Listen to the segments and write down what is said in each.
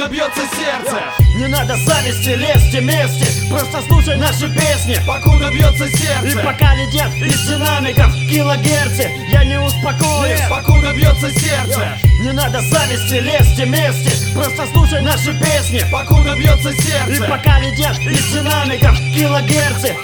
покуда бьется сердце. Не надо зависти, лезьте вместе, просто слушай наши песни, покуда бьется сердце. И пока летят из динамиков килогерцы, я не успокоюсь, покуда бьется сердце. Не надо зависти, лезьте вместе, просто слушай наши песни, покуда бьется сердце. И пока летят из динамиков килогерцы,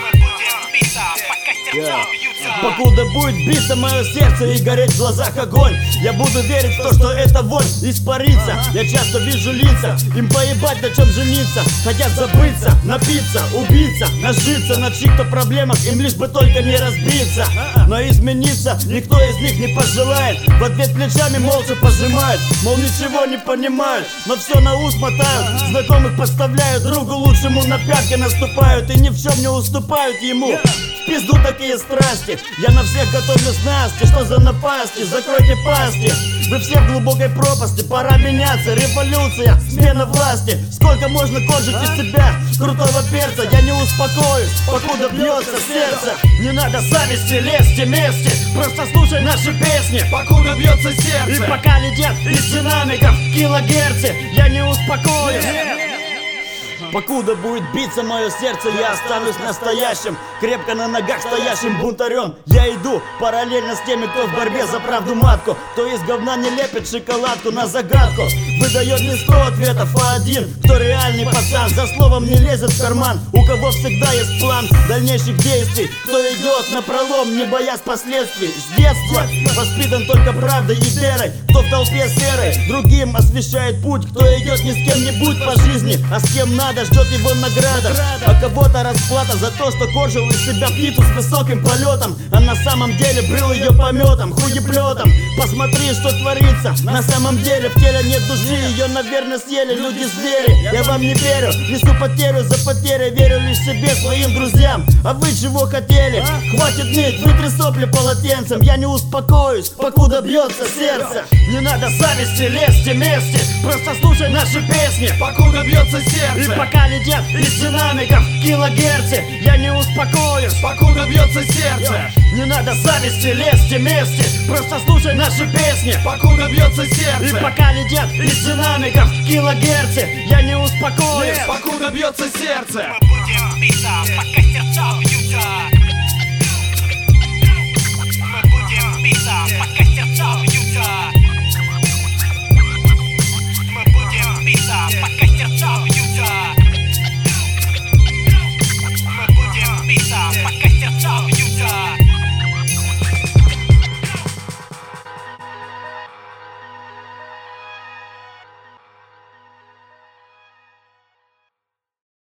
покуда будет биться мое сердце и гореть в глазах огонь, я буду верить в то, что эта вонь испарится. Я часто вижу лица, им поебать на чем жениться, хотят забыться, напиться, убиться, нажиться на чьих-то проблемах, им лишь бы только не разбиться. Но измениться никто из них не пожелает, в ответ плечами молча пожимают, мол ничего не понимают, но все на ус мотают, знакомых подставляют, другу лучшему на пятки наступают и ни в чем не уступают ему. В пизду такие страсти, я на всех готовлю снасти, что за напасти, закройте пасти. Вы все в глубокой пропасти, пора меняться, революция, смена власти. Сколько можно конжить из себя крутого перца, я не успокоюсь, покуда бьется сердце. Не надо зависти, лезьте вместе, просто слушай наши песни, покуда бьется сердце. И пока летят из динамиков килогерцы, я не успокоюсь. Покуда будет биться мое сердце, я останусь настоящим, крепко на ногах стоящим бунтарем. Я иду параллельно с теми, кто в борьбе за правду матку, кто из говна не лепит шоколадку на загадку. Выдает не 100 ответов, а один, кто реальный пацан, за словом не лезет в карман, у кого всегда есть план дальнейших действий, кто идет напролом, не боясь последствий. С детства воспитан только правдой и верой, кто в толпе серой другим освещает путь, кто идет не с кем-нибудь по жизни, а с кем надо, ждет его награда. А кого-то расплата за то, что коржил из себя птицу с высоким полетом, а на самом деле брил ее пометом, хуеплетом. Посмотри, что творится, на самом деле в теле нет души, ее, наверное, съели люди-звери. Я вам не верю, несу потерю за потерей, верю лишь себе, своим друзьям. А вы чего хотели? Хватит ныть, вытри сопли полотенцем, я не успокоюсь, покуда бьется сердце. Не надо зависти, лезьте вместе, просто слушай наши песни, покуда бьется сердце. И пока летят из динамиков килогерцы, я не успокоюсь, покуда бьется сердце. Не надо зависти, лезьте вместе, просто слушай наши песни, покуда бьется сердце. И пока летят из динамиков килогерцы, я не успокоюсь, покуда бьется сердце. Мы будем биться, пока сердца бьются. Мы будем биться, пока сердца бьются.